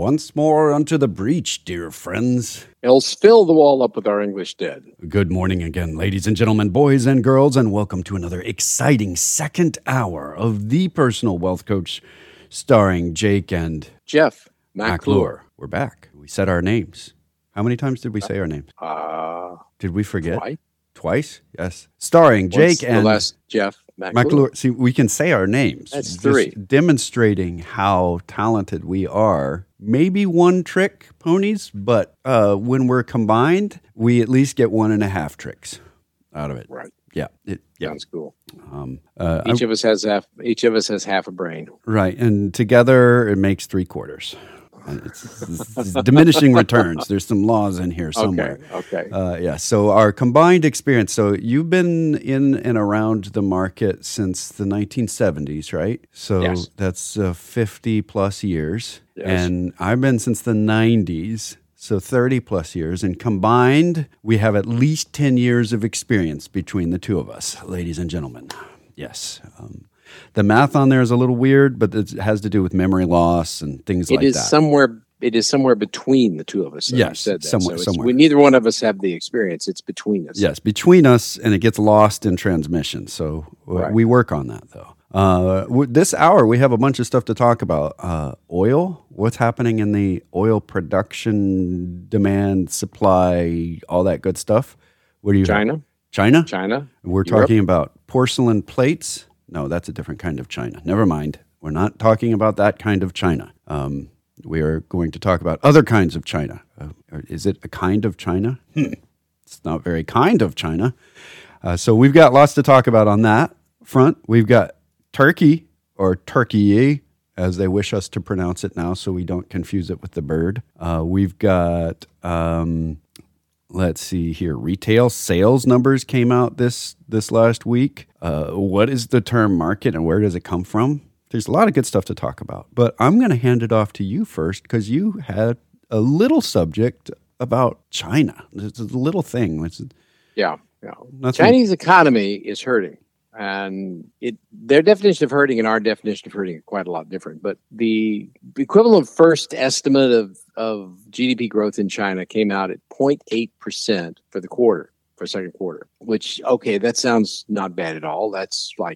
once more unto the breach, dear friends. Else fill the wall up with our English dead. Good morning again, ladies and gentlemen, boys and girls, and welcome to another exciting second hour of The Personal Wealth Coach, starring Jake and Jeff McClure. We're back. We said our names. How many times did we say our names? Did we forget? Twice? Yes. Starring Jake and Jeff McClure. See, we can say our names. That's three. Just demonstrating how talented we are. Maybe one trick ponies, but when we're combined, we at least get 1.5 tricks out of it. Right. Yeah. Sounds cool. Each of us has half a brain. Right. And together it makes 3/4. It's diminishing returns. There's some laws in here somewhere. Okay. Yeah. So our combined experience. So you've been in and around the market since the 1970s, right? So yes. That's 50 plus years. Yes. And I've been since the 90s. So 30 plus years. And combined, we have at least 10 years of experience between the two of us, ladies and gentlemen. Yes. The math on there is a little weird, but it has to do with memory loss and things like that. It is somewhere between the two of us. Yes, you said that. somewhere. Neither one of us have the experience. It's between us. Yes, between us, and it gets lost in transmission. So we work on that, though. This hour, we have a bunch of stuff to talk about. Oil, what's happening in the oil production, demand, supply, all that good stuff. What do you China? have? China? China. We're talking about porcelain plates. No, that's a different kind of China. Never mind. We're not talking about that kind of China. We are going to talk about other kinds of China. Is it a kind of China? It's not very kind of China. So we've got lots to talk about on that front. We've got Turkey, or Turkey, as they wish us to pronounce it now, so we don't confuse it with the bird. We've got... let's see here. Retail sales numbers came out this last week. What is the term market and where does it come from? There's a lot of good stuff to talk about. But I'm going to hand it off to you first because you had a little subject about China. It's a little thing. Yeah. Chinese economy is hurting. And their definition of hurting and our definition of hurting are quite a lot different. But the equivalent first estimate of GDP growth in China came out at 0.8% for second quarter, which, okay, that sounds not bad at all. That's like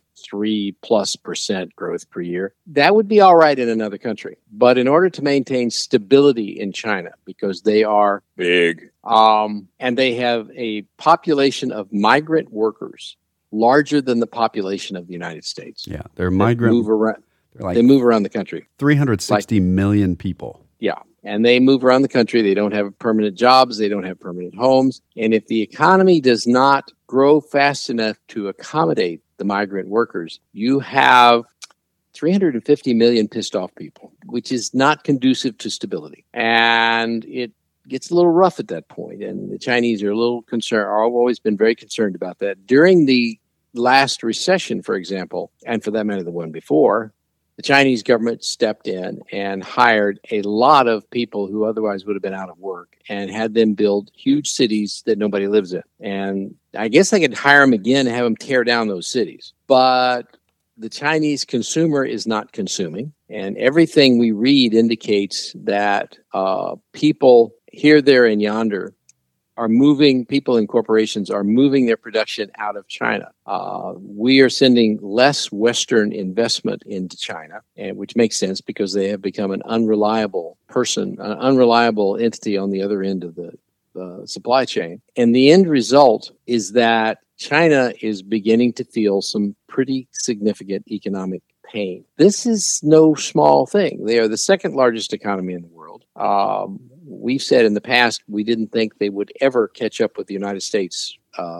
3+% growth per year. That would be all right in another country. But in order to maintain stability in China, because they are big, and they have a population of migrant workers larger than the population of the United States. Yeah, they're migrant. They move around the country. 360 million people. Yeah, and they move around the country. They don't have permanent jobs. They don't have permanent homes. And if the economy does not grow fast enough to accommodate the migrant workers, you have 350 million pissed off people, which is not conducive to stability. And it gets a little rough at that point. And the Chinese are a little concerned, or have always been very concerned about that. During the last recession, for example, and for that matter, the one before, the Chinese government stepped in and hired a lot of people who otherwise would have been out of work and had them build huge cities that nobody lives in. And I guess they could hire them again and have them tear down those cities. But the Chinese consumer is not consuming. And everything we read indicates that people here, there, and yonder people and corporations are moving their production out of China. We are sending less Western investment into China, which makes sense because they have become an unreliable entity on the other end of the supply chain. And the end result is that China is beginning to feel some pretty significant economic pain. This is no small thing. They are the second largest economy in the world. We've said in the past we didn't think they would ever catch up with the United States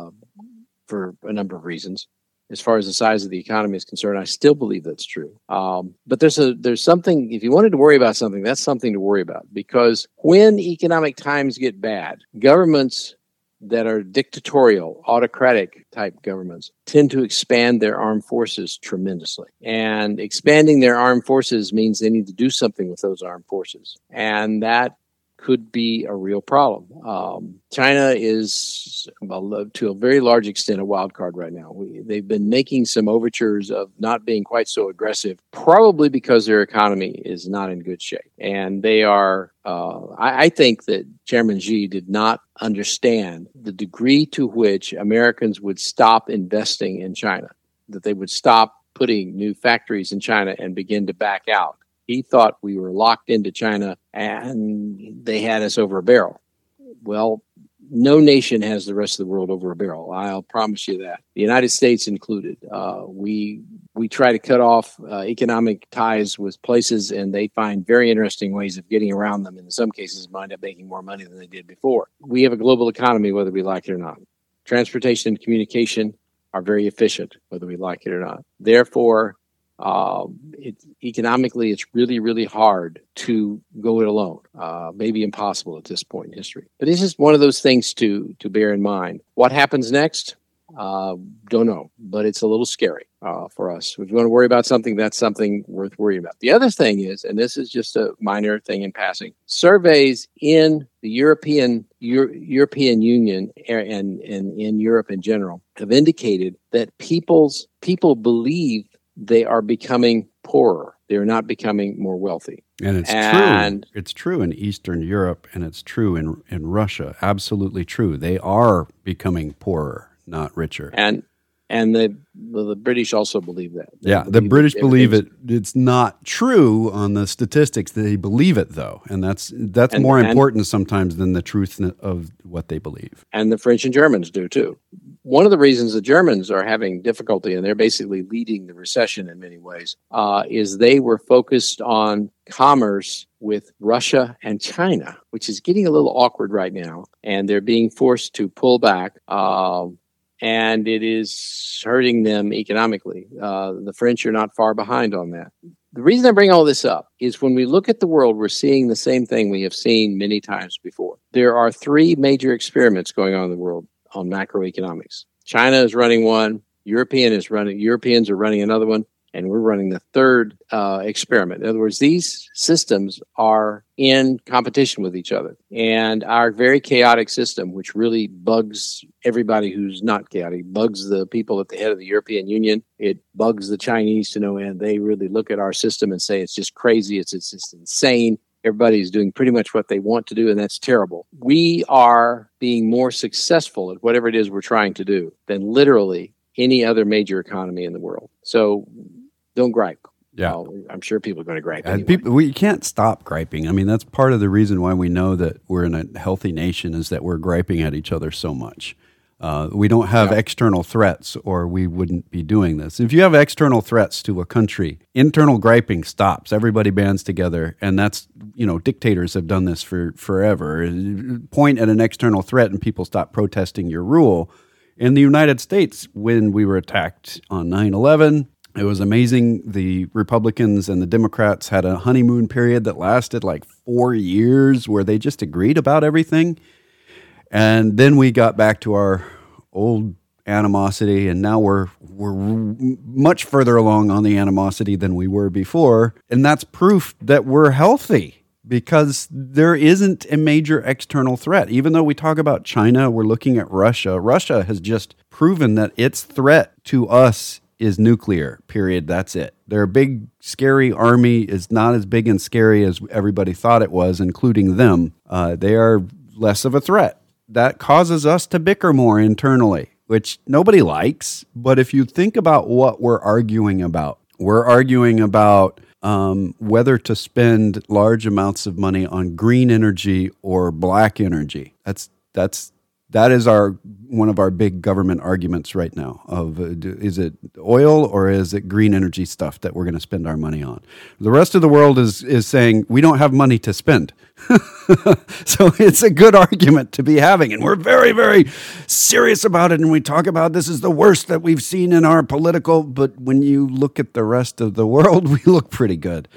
for a number of reasons. As far as the size of the economy is concerned, I still believe that's true. But there's something, if you wanted to worry about something, that's something to worry about. Because when economic times get bad, governments that are dictatorial, autocratic type governments tend to expand their armed forces tremendously. And expanding their armed forces means they need to do something with those armed forces. And that could be a real problem. China is, to a very large extent, a wild card right now. They've been making some overtures of not being quite so aggressive, probably because their economy is not in good shape. And they are, I think that Chairman Xi did not understand the degree to which Americans would stop investing in China, that they would stop putting new factories in China and begin to back out. He thought we were locked into China and they had us over a barrel. Well, no nation has the rest of the world over a barrel. I'll promise you that. The United States included. We try to cut off economic ties with places, and they find very interesting ways of getting around them. In some cases, wind up making more money than they did before. We have a global economy, whether we like it or not. Transportation and communication are very efficient, whether we like it or not. Therefore, economically, it's really, really hard to go it alone. Maybe impossible at this point in history. But it's just one of those things to bear in mind. What happens next? Don't know, but it's a little scary for us. If you want to worry about something, that's something worth worrying about. The other thing is, and this is just a minor thing in passing, surveys in the European Union and in Europe in general have indicated that people believe they are becoming poorer. They're not becoming more wealthy. And it's true. It's true in Eastern Europe, and it's true in Russia. Absolutely true. They are becoming poorer, not richer. And the British also believe that. The British believe it. It's not true on the statistics. They believe it, though, and that's more important sometimes than the truth of what they believe. And the French and Germans do too. One of the reasons the Germans are having difficulty, and they're basically leading the recession in many ways, is they were focused on commerce with Russia and China, which is getting a little awkward right now, and they're being forced to pull back. And it is hurting them economically. The French are not far behind on that. The reason I bring all this up is when we look at the world, we're seeing the same thing we have seen many times before. There are three major experiments going on in the world on macroeconomics. China is running one, Europeans are running another one, and we're running the third experiment. In other words, these systems are in competition with each other. And our very chaotic system, which really bugs everybody who's not chaotic, bugs the people at the head of the European Union. It bugs the Chinese to no end. They really look at our system and say it's just crazy. It's just insane. Everybody's doing pretty much what they want to do, and that's terrible. We are being more successful at whatever it is we're trying to do than literally any other major economy in the world. So don't gripe. Yeah. I'm sure people are going to gripe anyway. We can't stop griping. I mean, that's part of the reason why we know that we're in a healthy nation is that we're griping at each other so much. We don't have external threats, or we wouldn't be doing this. If you have external threats to a country, internal griping stops. Everybody bands together, and that's, dictators have done this for forever. Point at an external threat, and people stop protesting your rule. In the United States, when we were attacked on 9/11, it was amazing. The Republicans and the Democrats had a honeymoon period that lasted like 4 years where they just agreed about everything. And then we got back to our old animosity, and now we're much further along on the animosity than we were before. And that's proof that we're healthy because there isn't a major external threat. Even though we talk about China, we're looking at Russia. Russia has just proven that its threat to us is nuclear, period. That's it. Their big, scary army is not as big and scary as everybody thought it was, including them. They are less of a threat. That causes us to bicker more internally, which nobody likes. But if you think about what we're arguing about whether to spend large amounts of money on green energy or black energy. That is one of our big government arguments right now of is it oil or is it green energy stuff that we're going to spend our money on? The rest of the world is saying we don't have money to spend. So it's a good argument to be having. And we're very, very serious about it. And we talk about this is the worst that we've seen in our political. But when you look at the rest of the world, we look pretty good.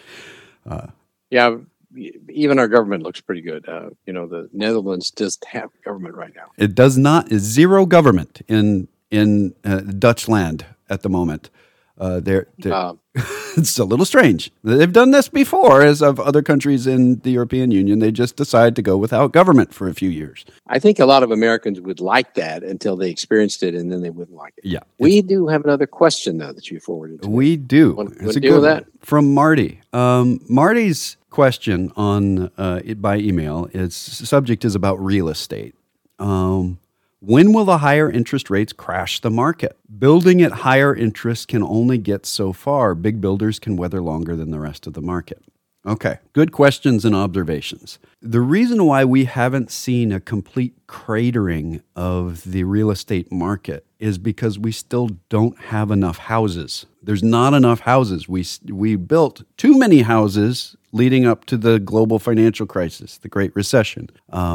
Even our government looks pretty good. The Netherlands does have government right now. It does not. Is zero government in Dutch land at the moment. It's a little strange. They've done this before, as of other countries in the European Union. They just decide to go without government for a few years. I think a lot of Americans would like that until they experienced it, and then they wouldn't like it. Yeah. We do have another question, though, that you forwarded to me. We do. Want to deal with that? From Marty. Marty's question on by email, its subject is about real estate. When will the higher interest rates crash the market? Building at higher interest can only get so far. Big builders can weather longer than the rest of the market. Okay, good questions and observations. The reason why we haven't seen a complete cratering of the real estate market is because we still don't have enough houses. There's not enough houses. We built too many houses leading up to the global financial crisis, the Great Recession.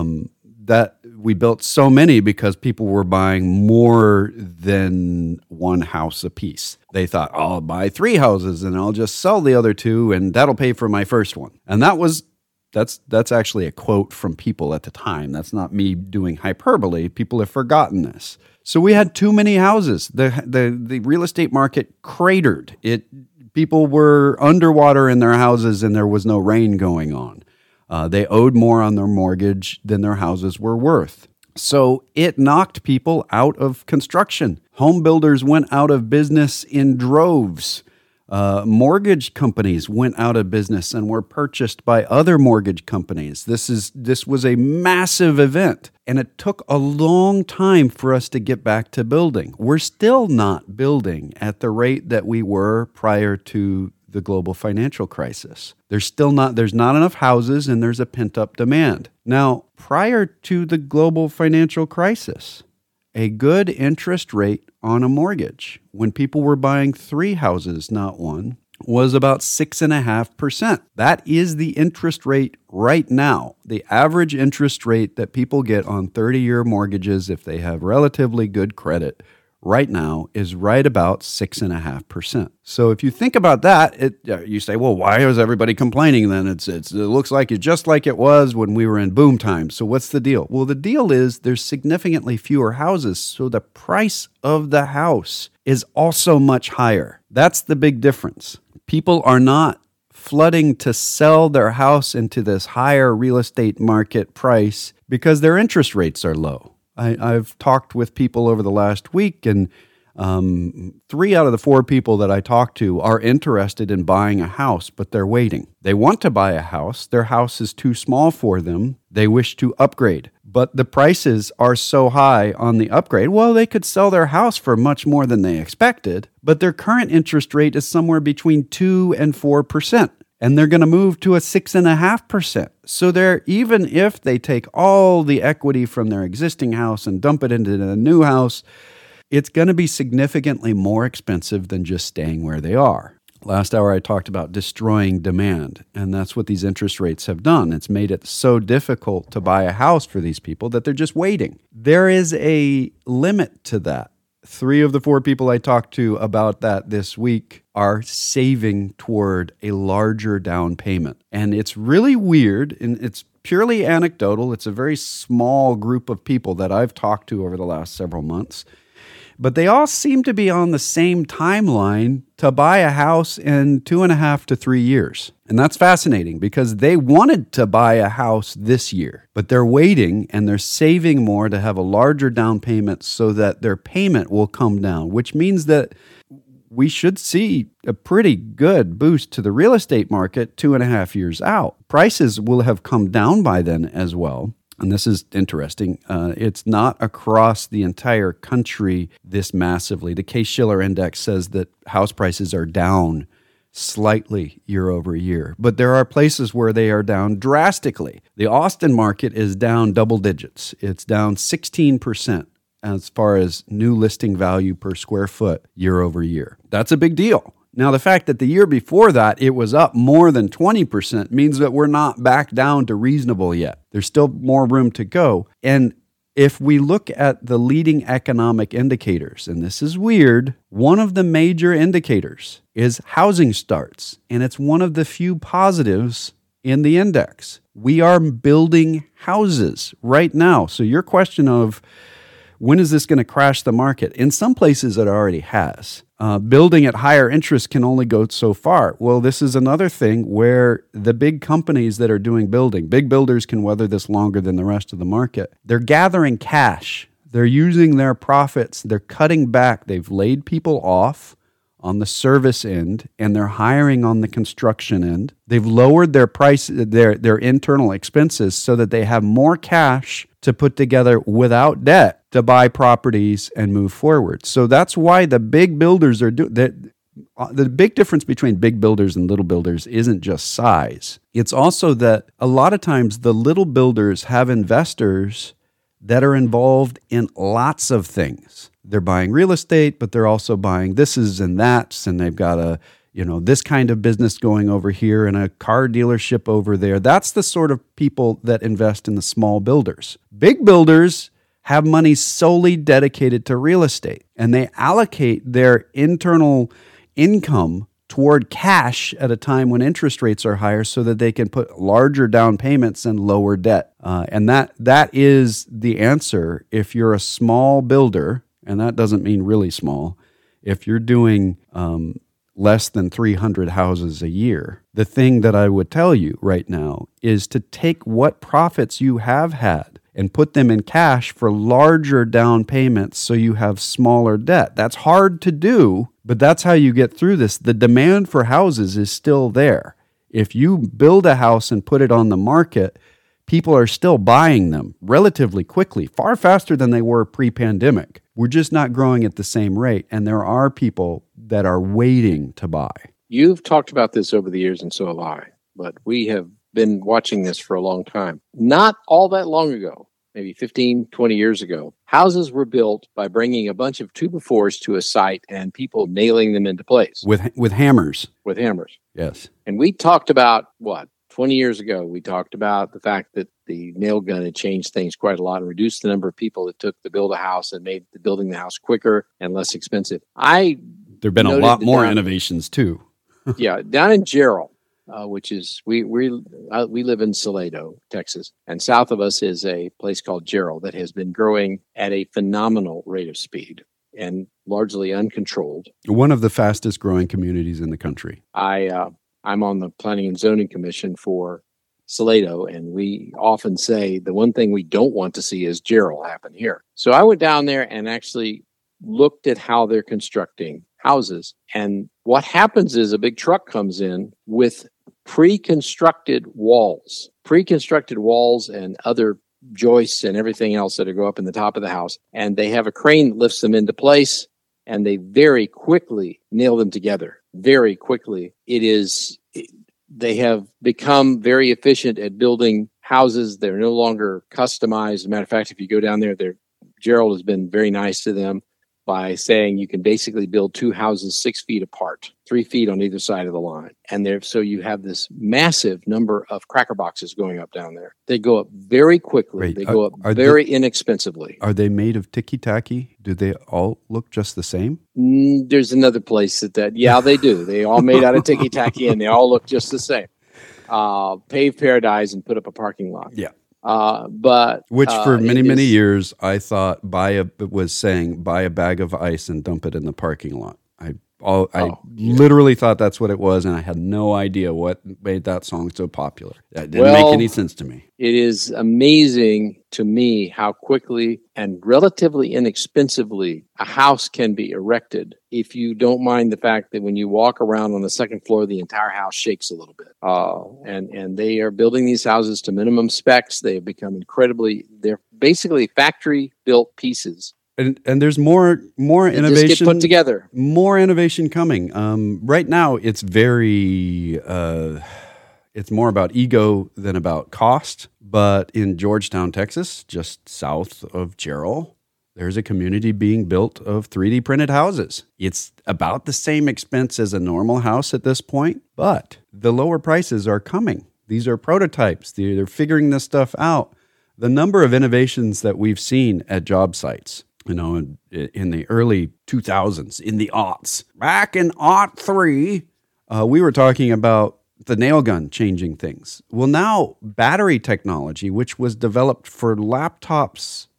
That we built so many because people were buying more than one house apiece. They thought, I'll buy 3 houses and I'll just sell the other 2 and that'll pay for my first one. And that's actually a quote from people at the time. That's not me doing hyperbole. People have forgotten this. So we had too many houses. The real estate market cratered. People were underwater in their houses and there was no rain going on. They owed more on their mortgage than their houses were worth. So it knocked people out of construction. Home builders went out of business in droves. Mortgage companies went out of business and were purchased by other mortgage companies. This was a massive event, and it took a long time for us to get back to building. We're still not building at the rate that we were prior to the global financial crisis. There's not enough houses and there's a pent-up demand. Now, prior to the global financial crisis, a good interest rate on a mortgage, when people were buying 3 houses, not 1, was about 6.5%. That is the interest rate right now. The average interest rate that people get on 30-year mortgages, if they have relatively good credit, right now is right about 6.5%. So if you think about that, you say, well, why is everybody complaining then? It looks like it's just like it was when we were in boom times. So what's the deal? Well, the deal is there's significantly fewer houses, so the price of the house is also much higher. That's the big difference. People are not flooding to sell their house into this higher real estate market price because their interest rates are low. I've talked with people over the last week, and 3 out of the 4 people that I talked to are interested in buying a house, but they're waiting. They want to buy a house. Their house is too small for them. They wish to upgrade, but the prices are so high on the upgrade. Well, they could sell their house for much more than they expected, but their current interest rate is somewhere between 2 and 4%. And they're going to move to a 6.5%. So even if they take all the equity from their existing house and dump it into the new house, it's going to be significantly more expensive than just staying where they are. Last hour, I talked about destroying demand, and that's what these interest rates have done. It's made it so difficult to buy a house for these people that they're just waiting. There is a limit to that. 3 of the 4 people I talked to about that this week are saving toward a larger down payment. And it's really weird, and it's purely anecdotal. It's a very small group of people that I've talked to over the last several months. But they all seem to be on the same timeline to buy a house in 2.5 to 3 years. And that's fascinating because they wanted to buy a house this year, but they're waiting and they're saving more to have a larger down payment so that their payment will come down, which means that we should see a pretty good boost to the real estate market 2.5 years out. Prices will have come down by then as well. And this is interesting. It's not across the entire country this massively. The Case-Shiller Index says that house prices are down slightly year over year, but there are places where they are down drastically. The Austin market is down double digits. It's down 16% as far as new listing value per square foot year over year. That's a big deal. Now, the fact that the year before that it was up more than 20% means that we're not back down to reasonable yet. There's still more room to go. And if we look at the leading economic indicators, and this is weird, one of the major indicators is housing starts, and it's one of the few positives in the index. We are building houses right now. So your question of When is this going to crash the market? In some places, it already has. Building at higher interest can only go so far. Well, this is another thing where the big companies that are doing building, big builders can weather this longer than the rest of the market. They're gathering cash. They're using their profits. They're cutting back. They've laid people off on the service end, and they're hiring on the construction end. They've lowered their price, their internal expenses, so that they have more cash to put together without debt to buy properties and move forward. So that's why the big builders are doing that. The big difference between big builders and little builders isn't just size. It's also that a lot of times the little builders have investors that are involved in lots of things. They're buying real estate, but they're also buying thises and that's, and they've got this kind of business going over here and a car dealership over there. That's the sort of people that invest in the small builders. Big builders have money solely dedicated to real estate, and they allocate their internal income toward cash at a time when interest rates are higher so that they can put larger down payments and lower debt. And that is the answer if you're a small builder, and that doesn't mean really small. If you're doing less than 300 houses a year, the thing that I would tell you right now is to take what profits you have had and put them in cash for larger down payments so you have smaller debt. That's hard to do, but that's how you get through this. The demand for houses is still there. If you build a house and put it on the market, people are still buying them relatively quickly, far faster than they were pre-pandemic. We're just not growing at the same rate, and there are people that are waiting to buy. You've talked about this over the years, and so have I, but we have been watching this for a long time. Not all that long ago, maybe 15, 20 years ago, houses were built by bringing a bunch of 2x4s to a site and people nailing them into place. With hammers. With hammers. Yes. And we talked about, 20 years ago, we talked about the fact that the nail gun had changed things quite a lot and reduced the number of people it took to build a house and made building the house quicker and less expensive. There have been a lot more innovations too. Yeah, down in Jarrell, which is we live in Salado, Texas, and south of us is a place called Jarrell that has been growing at a phenomenal rate of speed and largely uncontrolled. One of the fastest growing communities in the country. I'm on the Planning and Zoning Commission for Salado, and we often say the one thing we don't want to see is Jarrell happen here. So I went down there and actually looked at how they're constructing houses. And what happens is a big truck comes in with pre-constructed walls and other joists and everything else that go up in the top of the house. And they have a crane that lifts them into place, and they very quickly nail them together. Very quickly. They have become very efficient at building houses. They're no longer customized. As a matter of fact, if you go down there, Jarrell has been very nice to them by saying you can basically build two houses 6 feet apart, 3 feet on either side of the line. And so you have this massive number of cracker boxes going up down there. They go up very quickly. Wait, they go up very inexpensively. Are they made of ticky-tacky? Do they all look just the same? There's another place that yeah, they do. They all made out of ticky-tacky, and they all look just the same. Pave paradise and put up a parking lot. Yeah. Which for many years I thought buy a bag of ice and dump it in the parking lot. I literally thought that's what it was, and I had no idea what made that song so popular. That didn't make any sense to me. It is amazing to me how quickly and relatively inexpensively a house can be erected if you don't mind the fact that when you walk around on the second floor, the entire house shakes a little bit. And they are building these houses to minimum specs. They have become they're basically factory-built pieces. And there's more innovation. Just get put together. More innovation coming. Right now, it's very it's more about ego than about cost. But in Georgetown, Texas, just south of Jarrell, there's a community being built of 3D printed houses. It's about the same expense as a normal house at this point, but the lower prices are coming. These are prototypes. They're figuring this stuff out. The number of innovations that we've seen at job sites, in the early 2000s, in the aughts. Back in aught 3, we were talking about the nail gun changing things. Well, now battery technology, which was developed for laptops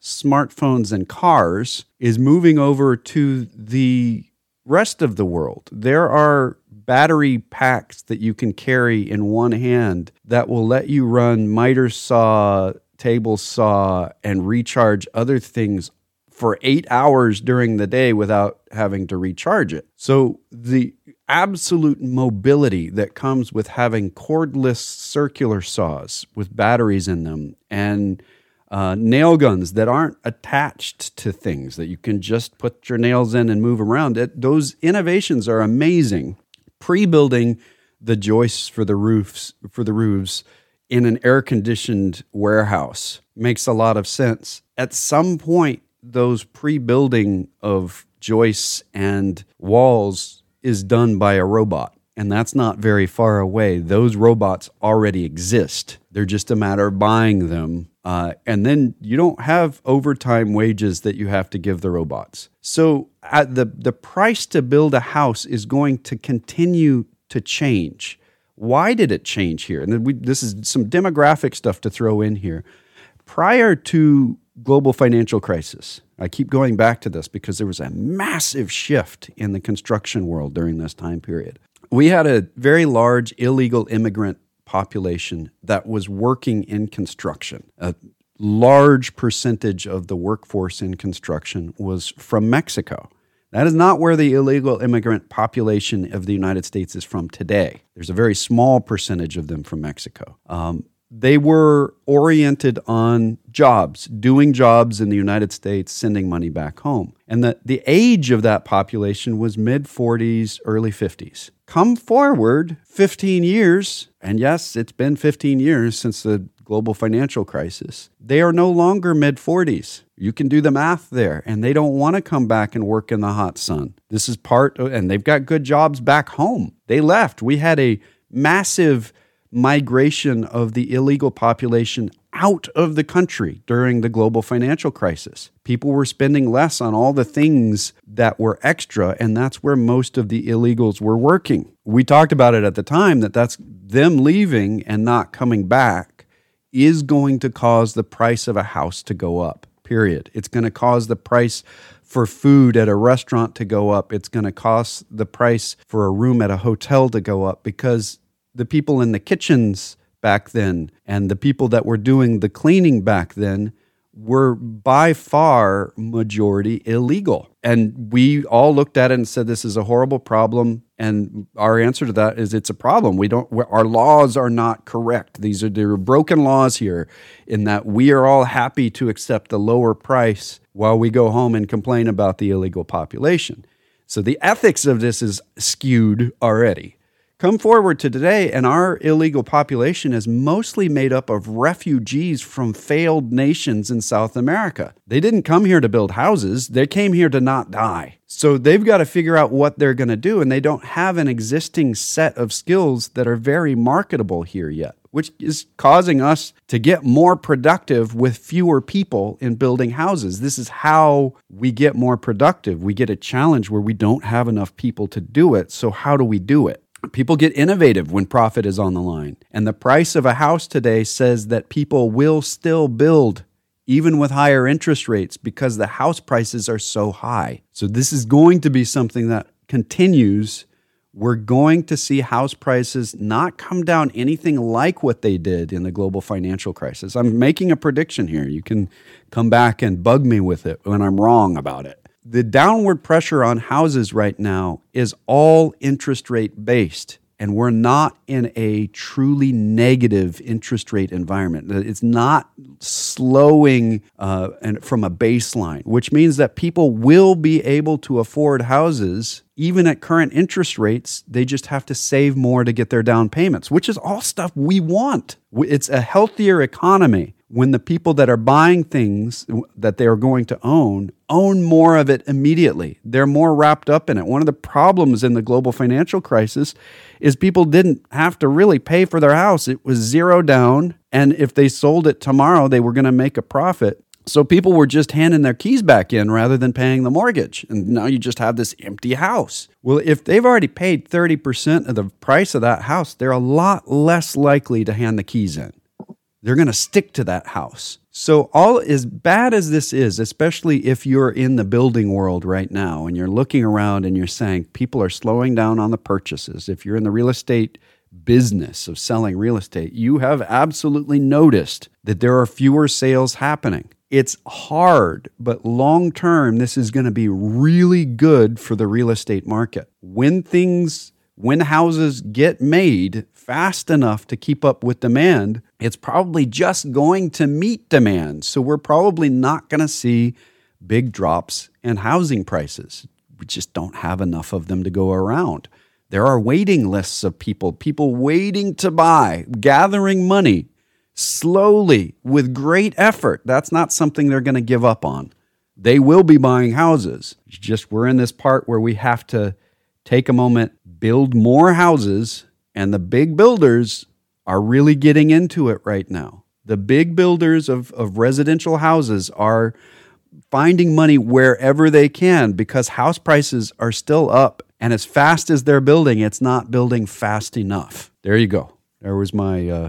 smartphones and cars is moving over to the rest of the world. There are battery packs that you can carry in one hand that will let you run miter saw, table saw, and recharge other things for 8 hours during the day without having to recharge it. So the absolute mobility that comes with having cordless circular saws with batteries in them and nail guns that aren't attached to things that you can just put your nails in and move around, those innovations are amazing. Pre-building the joists for the roofs in an air-conditioned warehouse makes a lot of sense. At some point, those pre-building of joists and walls is done by a robot, and that's not very far away. Those robots already exist. They're just a matter of buying them, and then you don't have overtime wages that you have to give the robots. So the price to build a house is going to continue to change. Why did it change here? And this is some demographic stuff to throw in here. Prior to global financial crisis, I keep going back to this because there was a massive shift in the construction world during this time period. We had a very large illegal immigrant population that was working in construction. A large percentage of the workforce in construction was from Mexico. That is not where the illegal immigrant population of the United States is from today. There's a very small percentage of them from Mexico. They were oriented on jobs, doing jobs in the United States, sending money back home. And the age of that population was mid-40s, early 50s. Come forward 15 years, and yes, it's been 15 years since the global financial crisis. They are no longer mid-40s. You can do the math there, and they don't want to come back and work in the hot sun. This is and they've got good jobs back home. They left. We had a massive migration of the illegal population out of the country during the global financial crisis. People were spending less on all the things that were extra, and that's where most of the illegals were working. We talked about it at the time that's them leaving and not coming back is going to cause the price of a house to go up, period. It's going to cause the price for food at a restaurant to go up. It's going to cost the price for a room at a hotel to go up because the people in the kitchens back then and the people that were doing the cleaning back then were by far majority illegal. And we all looked at it and said, this is a horrible problem. And our answer to that is it's a problem. Our laws are not correct. There are broken laws here in that we are all happy to accept the lower price while we go home and complain about the illegal population. So the ethics of this is skewed already. Come forward to today, and our illegal population is mostly made up of refugees from failed nations in South America. They didn't come here to build houses. They came here to not die. So they've got to figure out what they're going to do, and they don't have an existing set of skills that are very marketable here yet, which is causing us to get more productive with fewer people in building houses. This is how we get more productive. We get a challenge where we don't have enough people to do it. So how do we do it? People get innovative when profit is on the line. And the price of a house today says that people will still build even with higher interest rates because the house prices are so high. So this is going to be something that continues. We're going to see house prices not come down anything like what they did in the global financial crisis. I'm making a prediction here. You can come back and bug me with it when I'm wrong about it. The downward pressure on houses right now is all interest rate based, and we're not in a truly negative interest rate environment. It's not slowing from a baseline, which means that people will be able to afford houses even at current interest rates. They just have to save more to get their down payments, which is all stuff we want. It's a healthier economy when the people that are buying things that they are going to own more of it immediately. They're more wrapped up in it. One of the problems in the global financial crisis is people didn't have to really pay for their house. It was zero down, and if they sold it tomorrow, they were going to make a profit. So people were just handing their keys back in rather than paying the mortgage. And now you just have this empty house. Well, if they've already paid 30% of the price of that house, they're a lot less likely to hand the keys in. They're going to stick to that house. So all as bad as this is, especially if you're in the building world right now and you're looking around and you're saying people are slowing down on the purchases, if you're in the real estate business of selling real estate, you have absolutely noticed that there are fewer sales happening. It's hard, but long term, this is going to be really good for the real estate market. When houses get made fast enough to keep up with demand, it's probably just going to meet demand. So we're probably not going to see big drops in housing prices. We just don't have enough of them to go around. There are waiting lists of people waiting to buy, gathering money slowly with great effort. That's not something they're going to give up on. They will be buying houses. It's just we're in this part where we have to take a moment, build more houses, and the big builders are really getting into it right now. The big builders of residential houses are finding money wherever they can because house prices are still up. And as fast as they're building, it's not building fast enough. There you go. There was my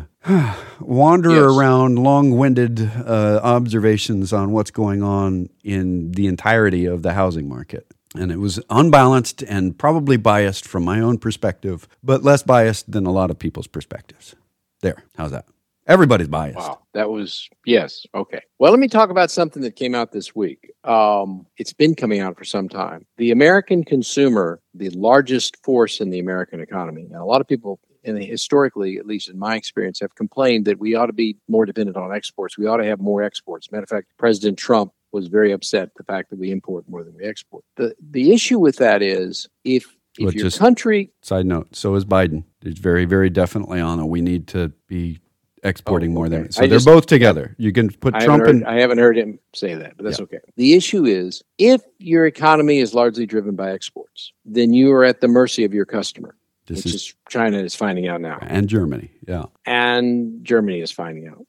around, long-winded observations on what's going on in the entirety of the housing market. And it was unbalanced and probably biased from my own perspective, but less biased than a lot of people's perspectives. There. How's that? Everybody's biased. Wow. That was, yes. Okay. Well, let me talk about something that came out this week. It's been coming out for some time. The American consumer, the largest force in the American economy. And a lot of people, and historically, at least in my experience, have complained that we ought to be more dependent on exports. We ought to have more exports. Matter of fact, President Trump was very upset at the fact that we import more than we export. The issue with that is if your country... Side note, so is Biden. He's very, very definitely on it. We need to be exporting more than... So they're both together. You can put Trump in... I haven't heard him say that, but that's okay. The issue is if your economy is largely driven by exports, then you are at the mercy of your customer. Which is China is finding out now. And Germany, yeah. And Germany is finding out.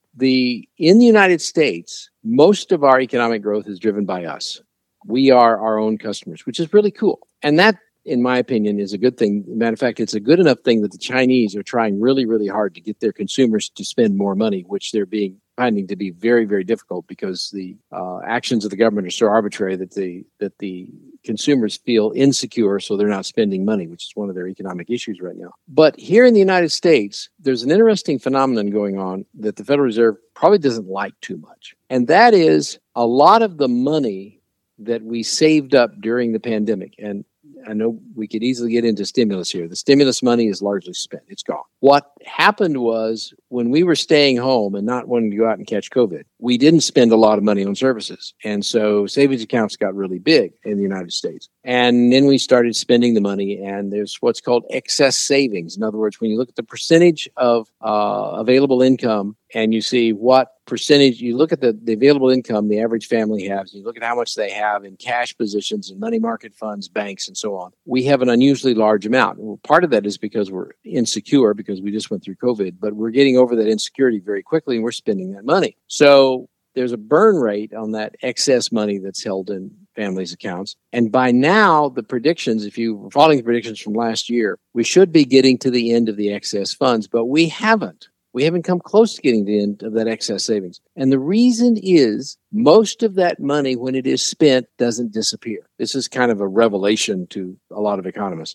In the United States, most of our economic growth is driven by us. We are our own customers, which is really cool. And that, in my opinion, is a good thing. Matter of fact, it's a good enough thing that the Chinese are trying really, really hard to get their consumers to spend more money, which they're finding to be very, very difficult because the actions of the government are so arbitrary that the consumers feel insecure, so they're not spending money, which is one of their economic issues right now. But here in the United States, there's an interesting phenomenon going on that the Federal Reserve probably doesn't like too much. And that is a lot of the money that we saved up during the pandemic. And I know we could easily get into stimulus here. The stimulus money is largely spent. It's gone. What happened was when we were staying home and not wanting to go out and catch COVID, we didn't spend a lot of money on services. And so savings accounts got really big in the United States. And then we started spending the money, and there's what's called excess savings. In other words, when you look at the percentage of available income and you see what percentage, you look at the available income the average family has, you look at how much they have in cash positions and money market funds, banks, and so on. We have an unusually large amount. Well, part of that is because we're insecure because we just went through COVID, but we're getting over that insecurity very quickly and we're spending that money. So there's a burn rate on that excess money that's held in families' accounts. And by now, the predictions, if you were following the predictions from last year, we should be getting to the end of the excess funds, but we haven't. We haven't come close to getting to the end of that excess savings. And the reason is most of that money, when it is spent, doesn't disappear. This is kind of a revelation to a lot of economists.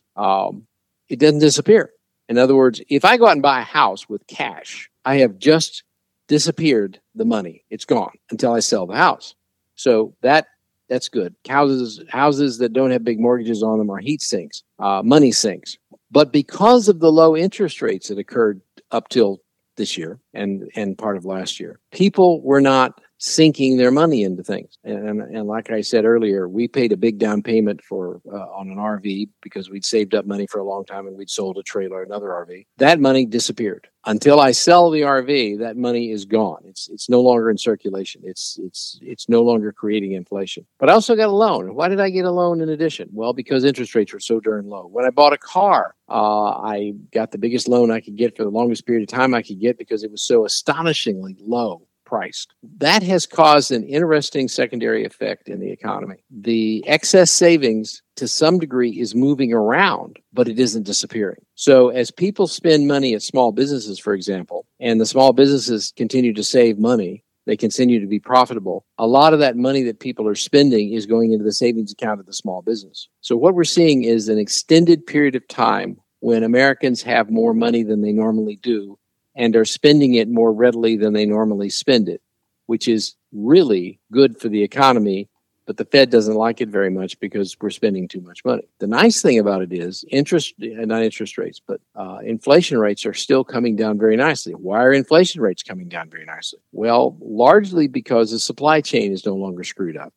It doesn't disappear. In other words, if I go out and buy a house with cash, I have just disappeared the money. It's gone until I sell the house. So that's good. Houses that don't have big mortgages on them are heat sinks, money sinks. But because of the low interest rates that occurred up till this year and part of last year, people were not sinking their money into things. And like I said earlier, we paid a big down payment for on an RV because we'd saved up money for a long time and we'd sold a trailer, another RV. That money disappeared. Until I sell the RV, that money is gone. It's no longer in circulation. It's no longer creating inflation. But I also got a loan. Why did I get a loan in addition? Well, because interest rates were so darn low. When I bought a car, I got the biggest loan I could get for the longest period of time I could get because it was so astonishingly low priced. That has caused an interesting secondary effect in the economy. The excess savings, to some degree, is moving around, but it isn't disappearing. So as people spend money at small businesses, for example, and the small businesses continue to save money, they continue to be profitable. A lot of that money that people are spending is going into the savings account of the small business. So what we're seeing is an extended period of time when Americans have more money than they normally do and are spending it more readily than they normally spend it, which is really good for the economy. But the Fed doesn't like it very much because we're spending too much money. The nice thing about it is inflation rates are still coming down very nicely. Why are inflation rates coming down very nicely? Well, largely because the supply chain is no longer screwed up.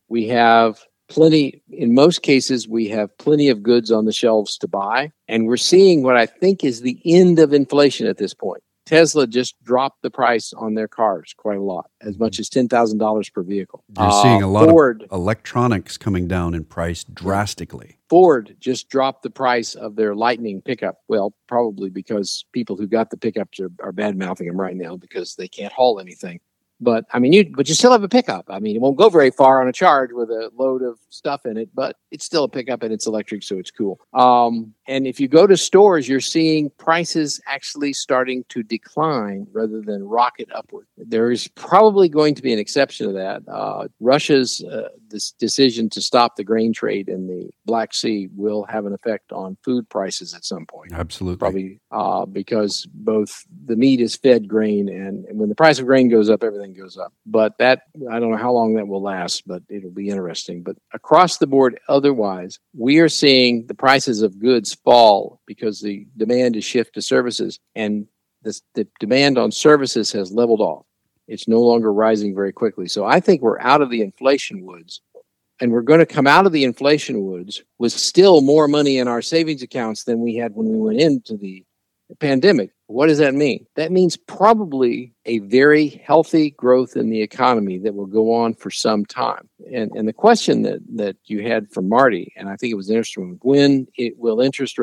In most cases, we have plenty of goods on the shelves to buy. And we're seeing what I think is the end of inflation at this point. Tesla just dropped the price on their cars quite a lot, as much as $10,000 per vehicle. You're seeing a lot of electronics coming down in price drastically. Ford just dropped the price of their Lightning pickup. Well, probably because people who got the pickups are bad-mouthing them right now because they can't haul anything. But you still have a pickup. It won't go very far on a charge with a load of stuff in it, but it's still a pickup and it's electric, so it's cool. And if you go to stores, you're seeing prices actually starting to decline rather than rocket upward. There is probably going to be an exception to that. Russia's this decision to stop the grain trade in the Black Sea will have an effect on food prices at some point. Absolutely. Probably because both the meat is fed grain, and when the price of grain goes up, everything goes up. But that, I don't know how long that will last, but it'll be interesting. But across the board, otherwise, we are seeing the prices of goods fall because the demand is shift to services, and the demand on services has leveled off. It's no longer rising very quickly. So I think we're out of the inflation woods, and we're going to come out of the inflation woods with still more money in our savings accounts than we had when we went into the pandemic. What does that mean? That means probably a very healthy growth in the economy that will go on for some time. And the question that you had from Marty, and I think it was interesting, when will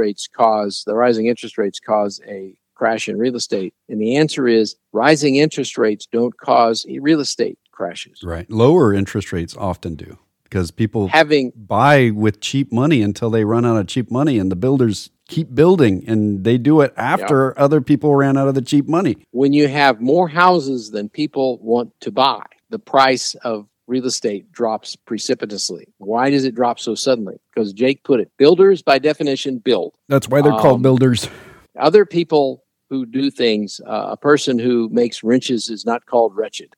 the rising interest rates cause a crash in real estate? And the answer is rising interest rates don't cause real estate crashes. Right. Lower interest rates often do, because people buy with cheap money until they run out of cheap money, and the builders keep building, and they do it after other people ran out of the cheap money. When you have more houses than people want to buy, the price of real estate drops precipitously. Why does it drop so suddenly? Because Jake put it, builders by definition build. That's why they're called builders. Other people who do things, a person who makes wrenches is not called wretched.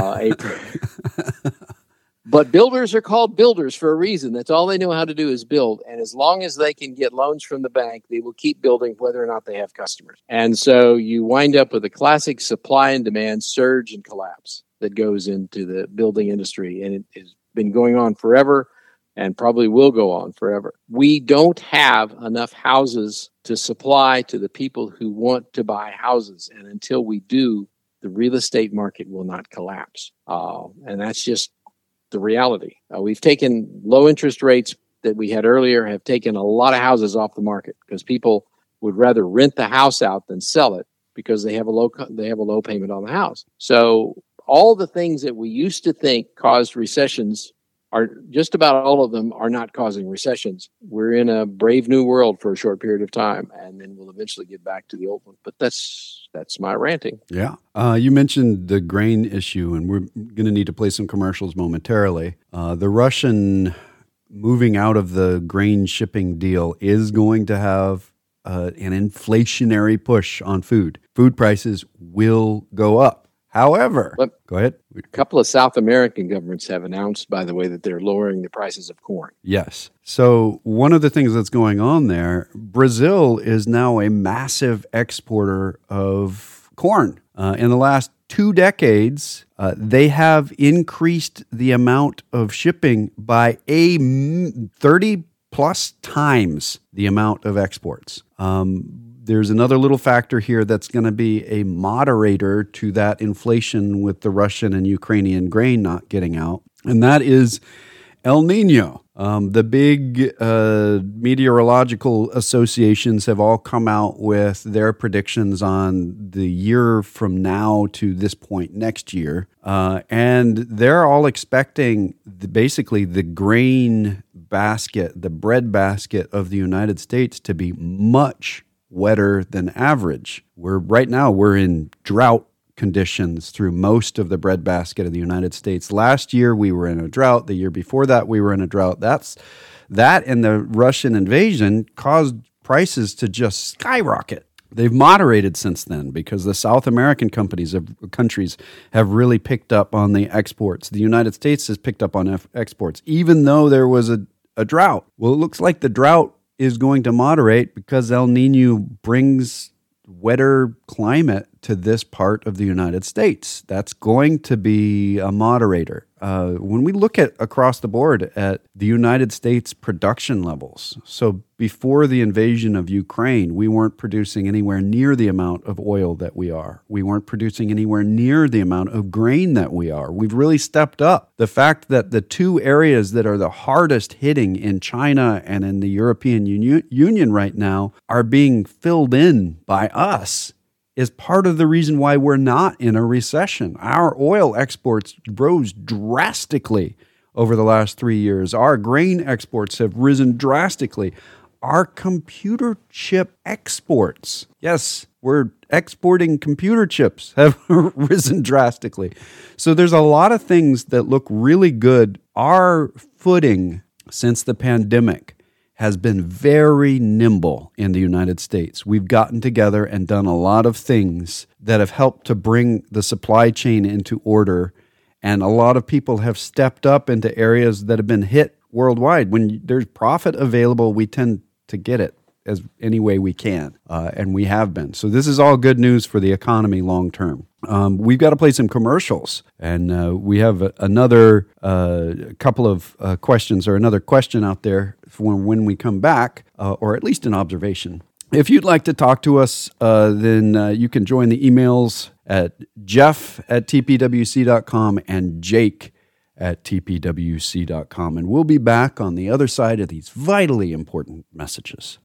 But builders are called builders for a reason. That's all they know how to do is build. And as long as they can get loans from the bank, they will keep building whether or not they have customers. And so you wind up with a classic supply and demand surge and collapse that goes into the building industry. And it has been going on forever and probably will go on forever. We don't have enough houses to supply to the people who want to buy houses. And until we do, the real estate market will not collapse. And that's just the reality. We've taken low interest rates that we had earlier, have taken a lot of houses off the market because people would rather rent the house out than sell it because they have a low payment on the house. So all the things that we used to think caused recessions are just about all of them are not causing recessions. We're in a brave new world for a short period of time, and then we'll eventually get back to the old one. But that's my ranting. Yeah. You mentioned the grain issue, and we're going to need to play some commercials momentarily. The Russian moving out of the grain shipping deal is going to have an inflationary push on food. Food prices will go up. However, go ahead. A couple of South American governments have announced, by the way, that they're lowering the prices of corn. Yes. So one of the things that's going on there, Brazil is now a massive exporter of corn. In the last 2 decades, they have increased the amount of shipping by 30 plus times the amount of exports. There's another little factor here that's going to be a moderator to that inflation with the Russian and Ukrainian grain not getting out, and that is El Nino. The big meteorological associations have all come out with their predictions on the year from now to this point next year. And they're all expecting basically the grain basket, the bread basket of the United States to be much wetter than average. Right now we're in drought conditions through most of the breadbasket of the United States. Last year we were in a drought. The year before that we were in a drought. That and the Russian invasion caused prices to just skyrocket. They've moderated since then because the South American countries have really picked up on the exports. The United States has picked up on exports, even though there was a drought. Well, it looks like the drought is going to moderate because El Nino brings wetter climate to this part of the United States. That's going to be a moderator. When we look at across the board at the United States production levels, so before the invasion of Ukraine, we weren't producing anywhere near the amount of oil that we are. We weren't producing anywhere near the amount of grain that we are. We've really stepped up. The fact that the two areas that are the hardest hitting in China and in the European Union right now are being filled in by us is part of the reason why we're not in a recession. Our oil exports rose drastically over the last 3 years. Our grain exports have risen drastically. Our computer chip exports, yes, we're exporting computer chips, have risen drastically. So there's a lot of things that look really good. Our footing since the pandemic has been very nimble in the United States. We've gotten together and done a lot of things that have helped to bring the supply chain into order. And a lot of people have stepped up into areas that have been hit worldwide. When there's profit available, we tend to get it as any way we can, and we have been. So this is all good news for the economy long term. We've got to play some commercials, and we have another couple of questions or another question out there for when we come back, or at least an observation. If you'd like to talk to us, then you can join the emails at jeff@tpwc.com and jake@tpwc.com. And we'll be back on the other side of these vitally important messages.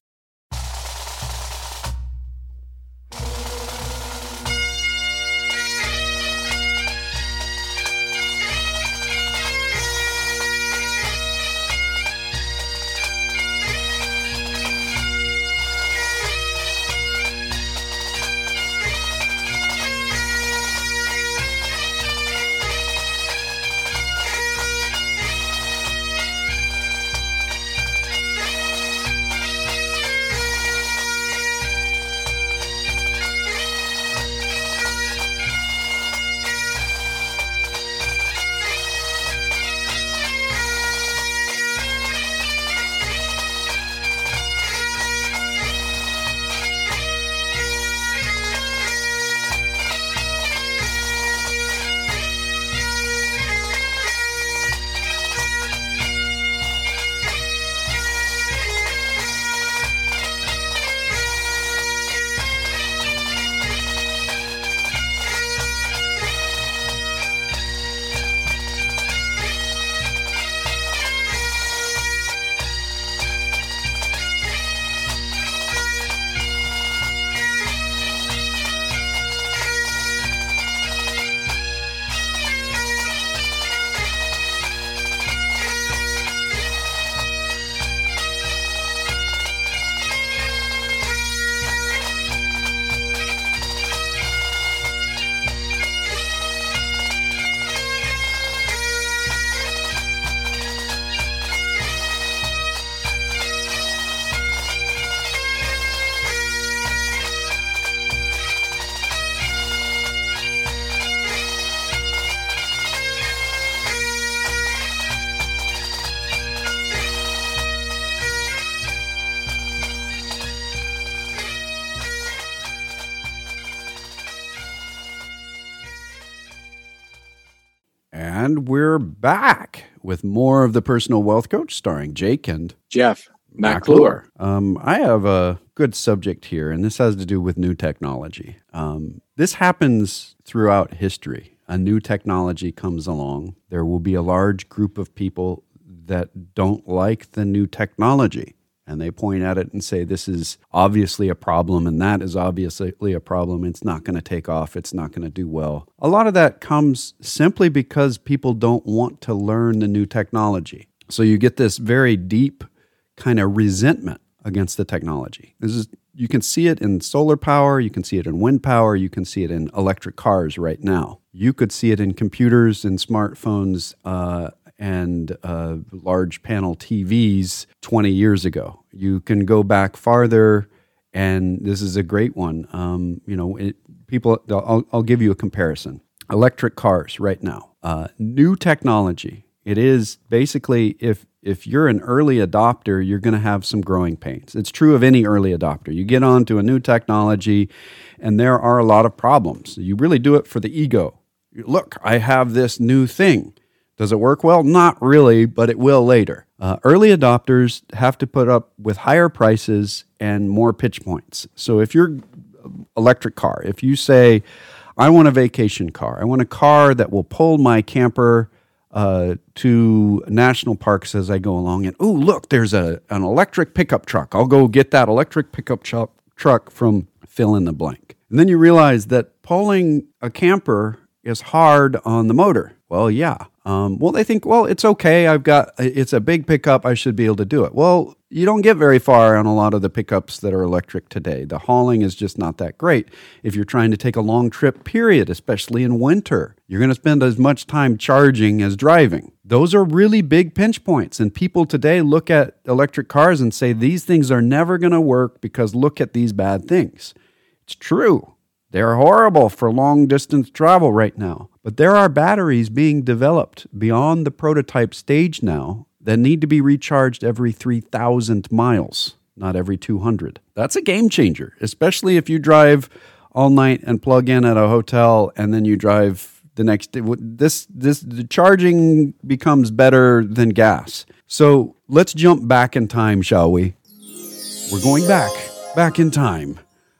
And we're back with more of The Personal Wealth Coach starring Jake and Jeff McClure. I have a good subject here, and this has to do with new technology. This happens throughout history. A new technology comes along. There will be a large group of people that don't like the new technology. And they point at it and say, this is obviously a problem, and that is obviously a problem. It's not going to take off. It's not going to do well. A lot of that comes simply because people don't want to learn the new technology. So you get this very deep kind of resentment against the technology. You can see it in solar power. You can see it in wind power. You can see it in electric cars right now. You could see it in computers and smartphones, and large panel TVs 20 years ago. You can go back farther, and this is a great one. I'll give you a comparison. Electric cars right now, new technology. It is basically, if you're an early adopter, you're going to have some growing pains. It's true of any early adopter. You get onto a new technology, and there are a lot of problems. You really do it for the ego. Look, I have this new thing. Does it work well? Not really, but it will later. Early adopters have to put up with higher prices and more pitch points. So if you're electric car, if you say, I want a vacation car, I want a car that will pull my camper to national parks as I go along, and look, there's an electric pickup truck. I'll go get that electric pickup truck from fill in the blank. And then you realize that pulling a camper is hard on the motor. Well, yeah. They think, it's okay. It's a big pickup. I should be able to do it. Well, you don't get very far on a lot of the pickups that are electric today. The hauling is just not that great. If you're trying to take a long trip, period, especially in winter, you're going to spend as much time charging as driving. Those are really big pinch points. And people today look at electric cars and say, these things are never going to work because look at these bad things. It's true. They're horrible for long-distance travel right now. But there are batteries being developed beyond the prototype stage now that need to be recharged every 3,000 miles, not every 200. That's a game changer, especially if you drive all night and plug in at a hotel and then you drive the next day. The charging becomes better than gas. So let's jump back in time, shall we? We're going back in time.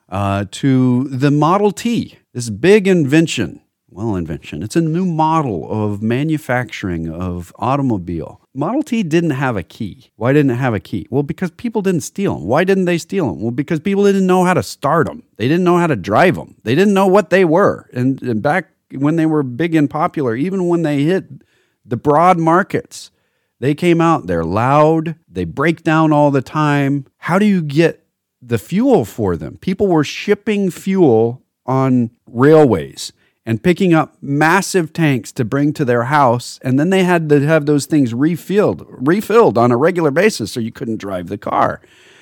To the Model T, this big invention. It's a new model of manufacturing of automobile. Model T didn't have a key. Why didn't it have a key? Well, because people didn't steal them. Why didn't they steal them? Well, because people didn't know how to start them. They didn't know how to drive them. They didn't know what they were. And back when they were big and popular, even when they hit the broad markets, they came out, they're loud, they break down all the time. How do you get the fuel for them? People were shipping fuel on railways and picking up massive tanks to bring to their house, and then they had to have those things refilled on a regular basis so you couldn't drive the car.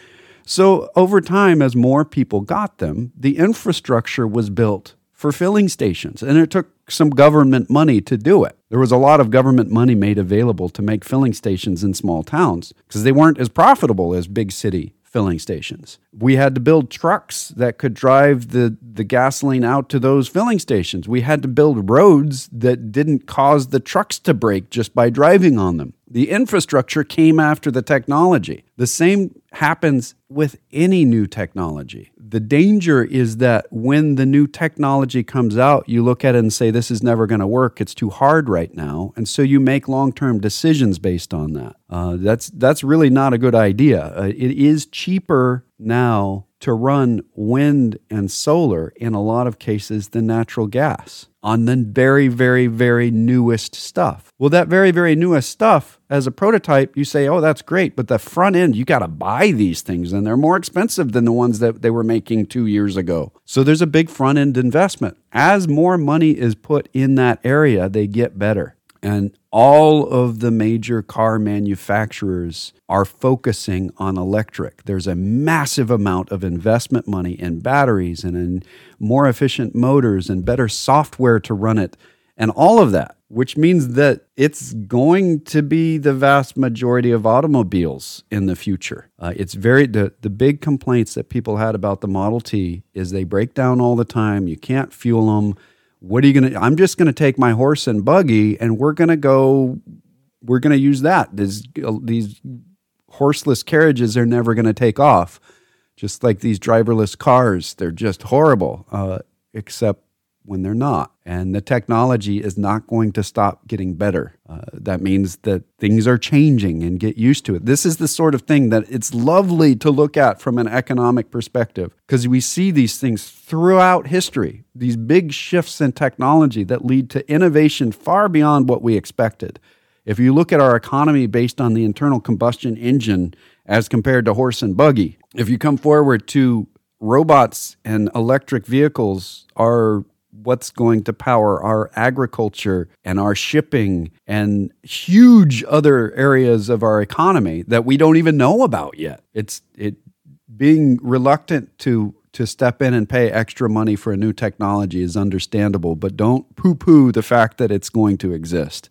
So over time, as more people got them, the infrastructure was built for filling stations, and it took some government money to do it. There was a lot of government money made available to make filling stations in small towns because they weren't as profitable as big city filling stations. We had to build trucks that could drive the gasoline out to those filling stations. We had to build roads that didn't cause the trucks to break just by driving on them. The infrastructure came after the technology. The same happens with any new technology. The danger is that when the new technology comes out, you look at it and say, this is never going to work. It's too hard right now. And so you make long-term decisions based on that. That's really not a good idea. It is cheaper now to run wind and solar in a lot of cases than natural gas on the very, very, very newest stuff. Well, that very, very newest stuff, as a prototype, you say, oh, that's great. But the front end, you got to buy these things, and they're more expensive than the ones that they were making 2 years ago. So there's a big front end investment. As more money is put in that area, they get better. And all of the major car manufacturers are focusing on electric. There's a massive amount of investment money in batteries and in more efficient motors and better software to run it and all of that, which means that it's going to be the vast majority of automobiles in the future. The big complaints that people had about the Model T is they break down all the time. You can't fuel them. What are you going to, I'm just going to take my horse and buggy and we're going to use that. These horseless carriages are never going to take off. Just like these driverless cars, they're just horrible, except when they're not. And the technology is not going to stop getting better. That means that things are changing, and get used to it. This is the sort of thing that it's lovely to look at from an economic perspective, because we see these things throughout history, these big shifts in technology that lead to innovation far beyond what we expected. If you look at our economy based on the internal combustion engine as compared to horse and buggy, if you come forward to robots and electric vehicles are what's going to power our agriculture and our shipping and huge other areas of our economy that we don't even know about yet. Being reluctant to step in and pay extra money for a new technology is understandable, but don't poo-poo the fact that it's going to exist.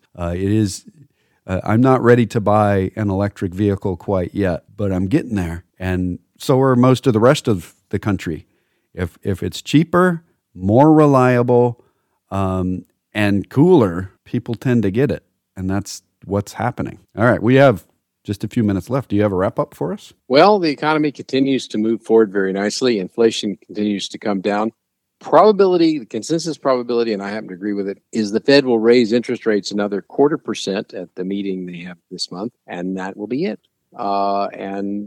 I'm not ready to buy an electric vehicle quite yet, but I'm getting there. And so are most of the rest of the country. If it's cheaper, more reliable, and cooler, people tend to get it. And that's what's happening. All right, we have just a few minutes left. Do you have a wrap-up for us? Well, the economy continues to move forward very nicely. Inflation continues to come down. The consensus probability, and I happen to agree with it, is the Fed will raise interest rates another 0.25% at the meeting they have this month, and that will be it. And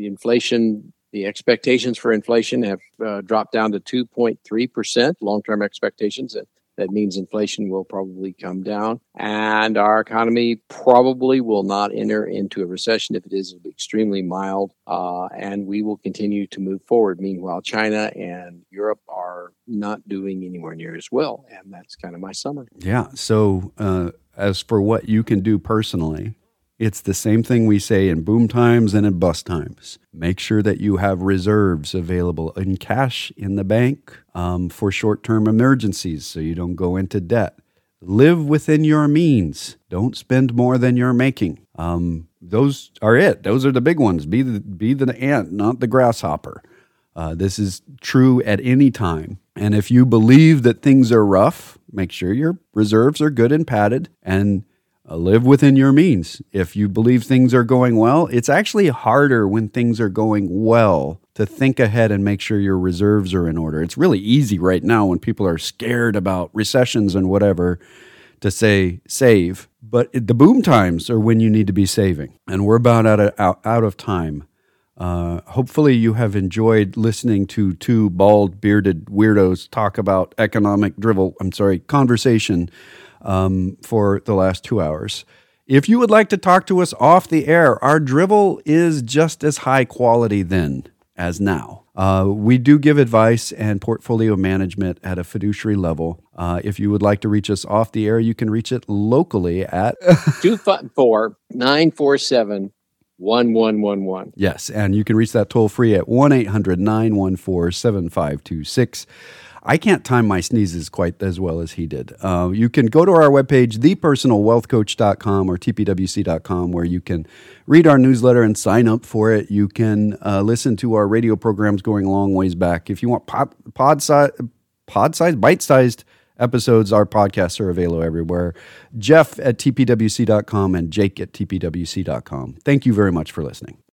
the expectations for inflation have dropped down to 2.3%, long-term expectations. That means inflation will probably come down, and our economy probably will not enter into a recession. If it is, it'll be extremely mild, and we will continue to move forward. Meanwhile, China and Europe are not doing anywhere near as well, and that's kind of my summary. Yeah, so as for what you can do personally, it's the same thing we say in boom times and in bust times. Make sure that you have reserves available in cash in the bank for short-term emergencies so you don't go into debt. Live within your means. Don't spend more than you're making. Those are it. Those are the big ones. Be the ant, not the grasshopper. This is true at any time. And if you believe that things are rough, make sure your reserves are good and padded, and live within your means. If you believe things are going well, it's actually harder when things are going well to think ahead and make sure your reserves are in order. It's really easy right now when people are scared about recessions and whatever to say save. But the boom times are when you need to be saving. And we're about out of time. Hopefully you have enjoyed listening to two bald, bearded weirdos talk about conversation for the last 2 hours. If you would like to talk to us off the air, our drivel is just as high quality then as now. We do give advice and portfolio management at a fiduciary level. If you would like to reach us off the air, you can reach it locally at 254-947-1111. Yes, and you can reach that toll free at 1-800-914-7526. I can't time my sneezes quite as well as he did. You can go to our webpage, thepersonalwealthcoach.com or tpwc.com, where you can read our newsletter and sign up for it. You can listen to our radio programs going a long ways back. If you want bite-sized episodes, our podcasts are available everywhere. Jeff at tpwc.com and Jake at tpwc.com. Thank you very much for listening.